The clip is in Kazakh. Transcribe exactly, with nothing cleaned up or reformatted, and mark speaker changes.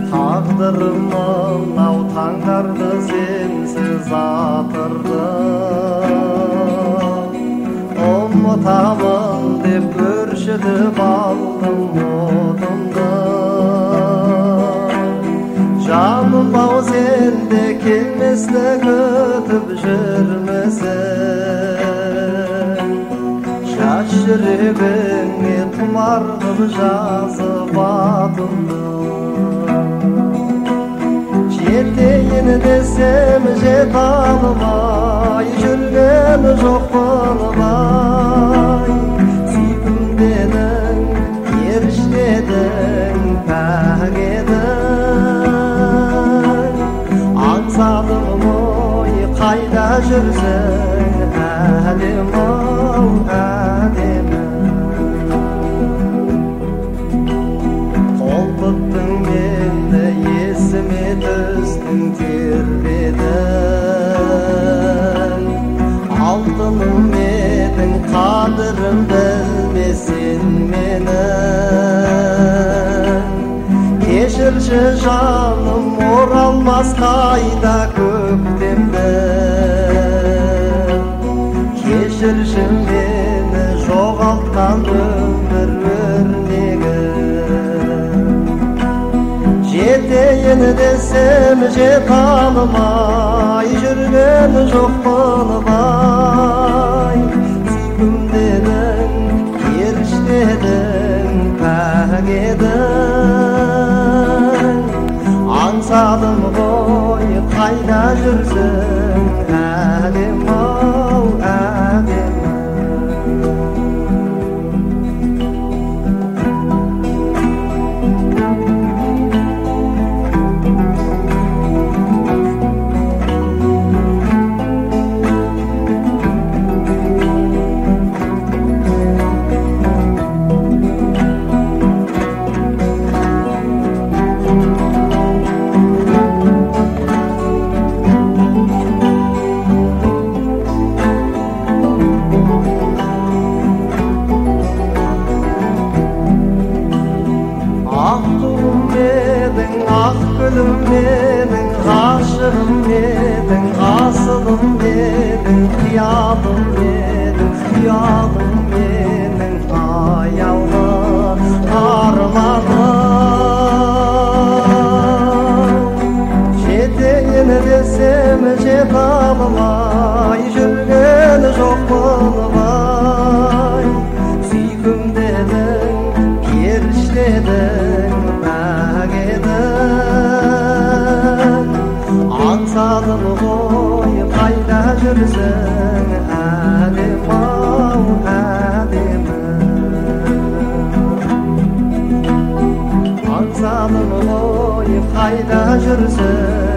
Speaker 1: Taqdırım mınau tаңдарды sensiz atırdı. Ummutamın dep örşüdüp aldım odumda. Canım bağ sende kelmesle götüp жүрмесін. Şaşırıbыңe tumardım жазып atımdı. Жетейін десем жете алмай, жүрген жоқпын бай. Сүйкімдедің, еріштедің, пәк едің. Аңсадым ғой, қайда жүрсің, әдем-ау, әдемі. Қолпыттың менді есіме түстің тербедің. Алтыным едің, қадырым білмесен менің. Кешірші жаным, оралмас қайда көктемді. Кешірші мені жоғалтқан өмір өрнегі. Жетейін десем жете алмай, жүрген жоқпын бай. Сүйкімдедің, еріштедің, пәк едің. Аңсадым ғой, қайда жүрсің, әдем-ау, әдемі. Ақ гүлім едің, ғашығым едің, асылым едің, қиялым едің, қиялым едің, аяулы арманым. Жетейін десем жете алмай, жүрген жоқпын бай. Сүйкімдедің, періштедің, пәк едің. Аңсадым ғой, қайда жүрсің, әдем-ау, әдемі. Аңсадым ғой, қайда жүрсің.